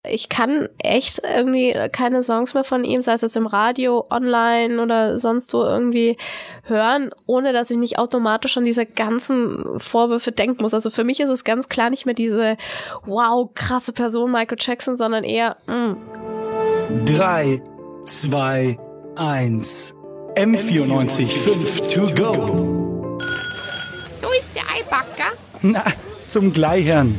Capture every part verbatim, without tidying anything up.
Ich kann echt irgendwie keine Songs mehr von ihm, sei es jetzt im Radio, online oder sonst wo irgendwie hören, ohne dass ich nicht automatisch an diese ganzen Vorwürfe denken muss. Also für mich ist es ganz klar nicht mehr diese wow, krasse Person Michael Jackson, sondern eher mh. drei, zwei, eins M vierundneunzig fünf to go. So ist der Eibacker. Na, zum Gleichern.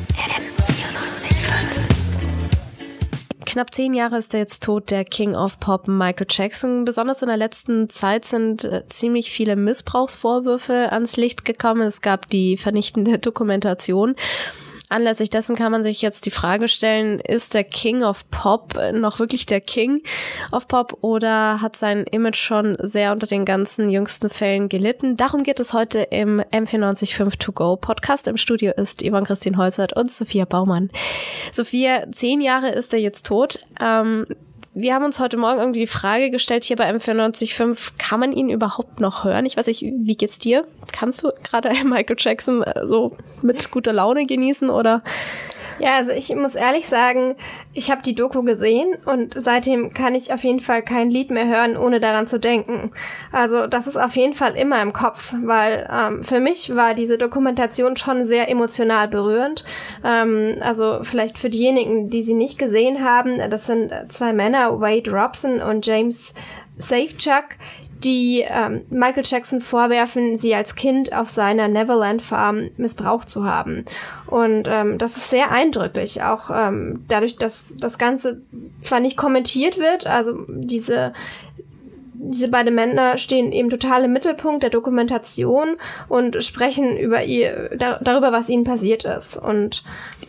Knapp zehn Jahre ist er jetzt tot, der King of Pop Michael Jackson. Besonders in der letzten Zeit sind äh, ziemlich viele Missbrauchsvorwürfe ans Licht gekommen. Es gab die vernichtende Dokumentation. Anlässlich dessen kann man sich jetzt die Frage stellen, ist der King of Pop noch wirklich der King of Pop oder hat sein Image schon sehr unter den ganzen jüngsten Fällen gelitten? Darum geht es heute im M vierundneunzig Komma fünf To Go Podcast. Im Studio ist Yvonne Christine Holzert und Sophia Baumann. Sophia, zehn Jahre ist er jetzt tot. Ähm, wir haben uns heute Morgen irgendwie die Frage gestellt, hier bei M vierundneunzig Komma fünf, kann man ihn überhaupt noch hören? Ich weiß nicht, wie geht's dir? Kannst du gerade Michael Jackson so mit guter Laune genießen, oder? Ja, also ich muss ehrlich sagen, ich habe die Doku gesehen und seitdem kann ich auf jeden Fall kein Lied mehr hören, ohne daran zu denken. Also das ist auf jeden Fall immer im Kopf, weil ähm, für mich war diese Dokumentation schon sehr emotional berührend. Ähm, also vielleicht für diejenigen, die sie nicht gesehen haben, das sind zwei Männer, Wade Robson und James Safechuck, die ähm, Michael Jackson vorwerfen, sie als Kind auf seiner Neverland Farm missbraucht zu haben. Und ähm, das ist sehr eindrücklich, auch ähm, dadurch, dass das Ganze zwar nicht kommentiert wird, also diese diese beiden Männer stehen eben total im Mittelpunkt der Dokumentation und sprechen über ihr da, darüber, was ihnen passiert ist. Und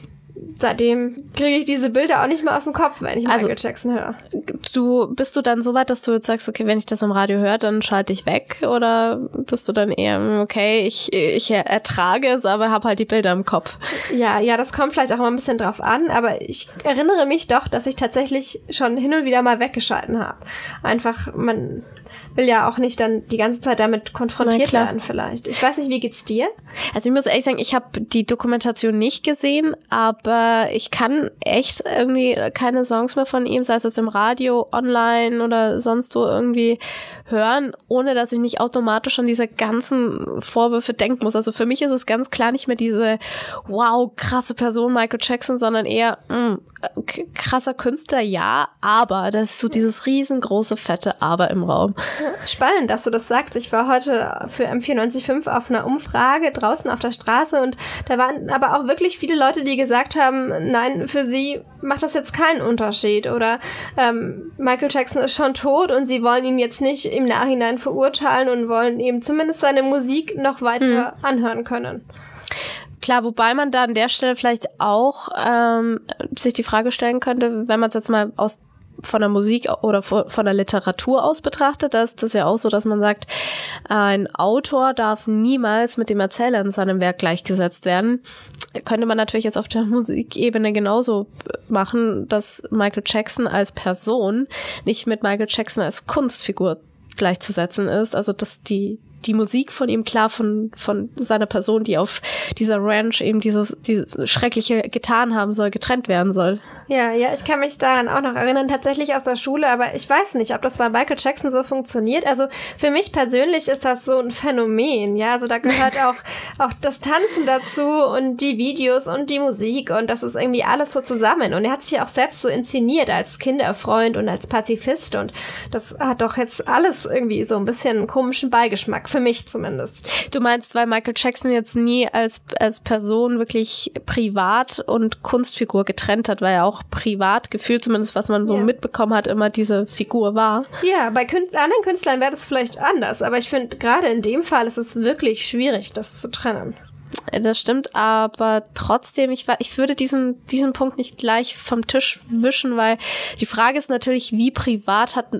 seitdem kriege ich diese Bilder auch nicht mehr aus dem Kopf, wenn ich Michael also, Jackson höre. Du, bist du dann so weit, dass du jetzt sagst, okay, wenn ich das im Radio höre, dann schalte ich weg? Oder bist du dann eher, okay, ich, ich ertrage es, aber habe halt die Bilder im Kopf? Ja, ja, das kommt vielleicht auch mal ein bisschen drauf an, aber ich erinnere mich doch, dass ich tatsächlich schon hin und wieder mal weggeschalten habe. Einfach, man will ja auch nicht dann die ganze Zeit damit konfrontiert werden vielleicht. Ich weiß nicht, wie geht's dir? Also ich muss ehrlich sagen, ich habe die Dokumentation nicht gesehen, aber ich kann echt irgendwie keine Songs mehr von ihm, sei es jetzt im Radio, online oder sonst wo irgendwie hören, ohne dass ich nicht automatisch an diese ganzen Vorwürfe denken muss. Also für mich ist es ganz klar nicht mehr diese wow, krasse Person Michael Jackson, sondern eher mh, krasser Künstler, ja, aber da ist so dieses riesengroße, fette Aber im Raum. Spannend, dass du das sagst. Ich war heute für M vierundneunzig Komma fünf auf einer Umfrage draußen auf der Straße und da waren aber auch wirklich viele Leute, die gesagt haben, nein, für sie macht das jetzt keinen Unterschied oder ähm, Michael Jackson ist schon tot und sie wollen ihn jetzt nicht im Nachhinein verurteilen und wollen eben zumindest seine Musik noch weiter hm. anhören können. Klar, wobei man da an der Stelle vielleicht auch ähm, sich die Frage stellen könnte, wenn man es jetzt mal aus von der Musik oder von der Literatur aus betrachtet, da ist das ja auch so, dass man sagt, ein Autor darf niemals mit dem Erzähler in seinem Werk gleichgesetzt werden. Könnte man natürlich jetzt auf der Musikebene genauso machen, dass Michael Jackson als Person nicht mit Michael Jackson als Kunstfigur gleichzusetzen ist. Also dass die die Musik von ihm klar von von seiner Person, die auf dieser Ranch eben dieses dieses Schreckliche getan haben soll, getrennt werden soll. Ja, ja, ich kann mich daran auch noch erinnern, tatsächlich aus der Schule, aber ich weiß nicht, ob das bei Michael Jackson so funktioniert. Also für mich persönlich ist das so ein Phänomen, ja, also da gehört auch auch das Tanzen dazu und die Videos und die Musik und das ist irgendwie alles so zusammen und er hat sich auch selbst so inszeniert als Kinderfreund und als Pazifist und das hat doch jetzt alles irgendwie so ein bisschen einen komischen Beigeschmack. Für mich zumindest. Du meinst, weil Michael Jackson jetzt nie als als Person wirklich privat und Kunstfigur getrennt hat, weil er auch privat gefühlt, zumindest was man so ja. mitbekommen hat, immer diese Figur war. Ja, bei Kün- anderen Künstlern wäre das vielleicht anders, aber ich finde, gerade in dem Fall ist es wirklich schwierig, das zu trennen. Das stimmt, aber trotzdem, ich, ich würde diesen, diesen Punkt nicht gleich vom Tisch wischen, weil die Frage ist natürlich, wie privat hat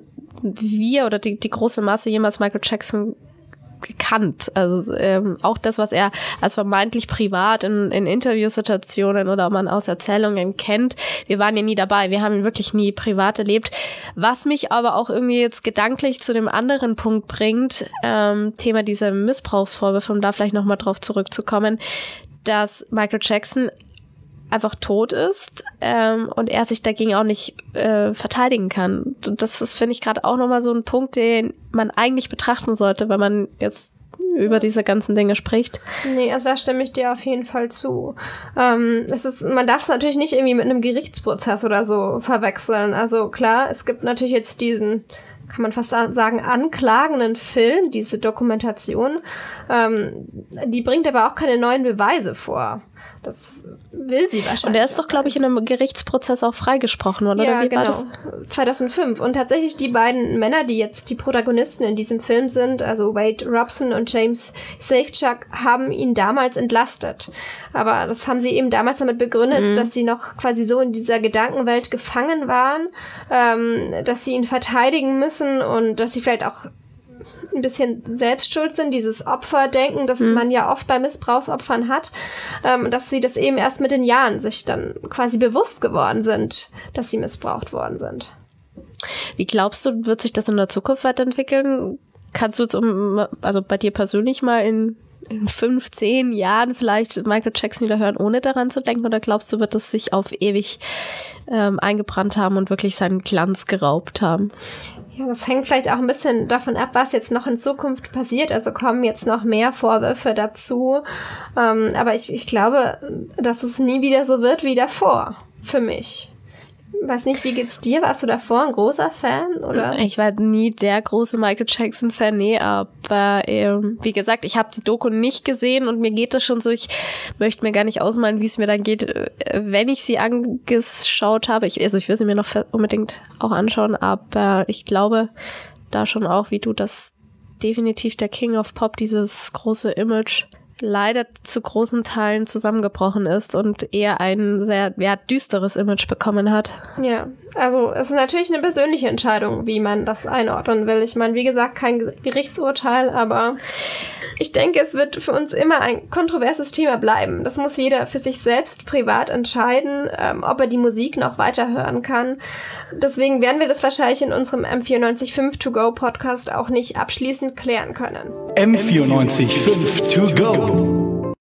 wir oder die, die große Masse jemals Michael Jackson gekannt. Also ähm, auch das, was er als vermeintlich privat in, in Interviewsituationen oder man aus Erzählungen kennt. Wir waren ja nie dabei. Wir haben ihn wirklich nie privat erlebt. Was mich aber auch irgendwie jetzt gedanklich zu dem anderen Punkt bringt, ähm, Thema dieser Missbrauchsvorwürfe, um da vielleicht nochmal drauf zurückzukommen, dass Michael Jackson einfach tot ist ähm, und er sich dagegen auch nicht äh, verteidigen kann. Das ist, finde ich, gerade auch nochmal so ein Punkt, den man eigentlich betrachten sollte, wenn man jetzt über diese ganzen Dinge spricht. Nee, also da stimme ich dir auf jeden Fall zu. Ähm, es ist, man darf es natürlich nicht irgendwie mit einem Gerichtsprozess oder so verwechseln. Also klar, es gibt natürlich jetzt diesen, kann man fast sagen, anklagenden Film, diese Dokumentation. Ähm, die bringt aber auch keine neuen Beweise vor. Das will sie wahrscheinlich. Und er ist doch, glaube ich, in einem Gerichtsprozess auch freigesprochen, oder? Ja, oder wie genau. war das? zweitausendfünf. Und tatsächlich die beiden Männer, die jetzt die Protagonisten in diesem Film sind, also Wade Robson und James Safechuck, haben ihn damals entlastet. Aber das haben sie eben damals damit begründet, mhm. dass sie noch quasi so in dieser Gedankenwelt gefangen waren, ähm, dass sie ihn verteidigen müssen und dass sie vielleicht auch ein bisschen selbst schuld sind, dieses Opferdenken, das mhm. man ja oft bei Missbrauchsopfern hat, ähm, dass sie das eben erst mit den Jahren sich dann quasi bewusst geworden sind, dass sie missbraucht worden sind. Wie glaubst du, wird sich das in der Zukunft weiterentwickeln? Kannst du jetzt um, also bei dir persönlich mal in, in fünf, zehn Jahren vielleicht Michael Jackson wieder hören, ohne daran zu denken? Oder glaubst du, wird es sich auf ewig ähm, eingebrannt haben und wirklich seinen Glanz geraubt haben? Ja, das hängt vielleicht auch ein bisschen davon ab, was jetzt noch in Zukunft passiert. Also kommen jetzt noch mehr Vorwürfe dazu. Ähm, aber ich, ich glaube, dass es nie wieder so wird wie davor. Für mich. Weiß nicht, wie geht's dir? Warst du davor ein großer Fan, oder? Ich war nie der große Michael Jackson-Fan, nee, aber ähm, wie gesagt, ich habe die Doku nicht gesehen und mir geht das schon so, ich möchte mir gar nicht ausmalen, wie es mir dann geht, wenn ich sie angeschaut habe. Ich, also ich will sie mir noch unbedingt auch anschauen, aber ich glaube da schon auch, wie du, dass definitiv der King of Pop, dieses große Image, leider zu großen Teilen zusammengebrochen ist und eher ein sehr ja, düsteres Image bekommen hat. Ja, also es ist natürlich eine persönliche Entscheidung, wie man das einordnen will. Ich meine, wie gesagt, kein Gerichtsurteil, aber ich denke, es wird für uns immer ein kontroverses Thema bleiben. Das muss jeder für sich selbst privat entscheiden, ähm, ob er die Musik noch weiterhören kann. Deswegen werden wir das wahrscheinlich in unserem M vierundneunzig Komma fünf To Go Podcast auch nicht abschließend klären können. M vierundneunzig Komma fünf To Go.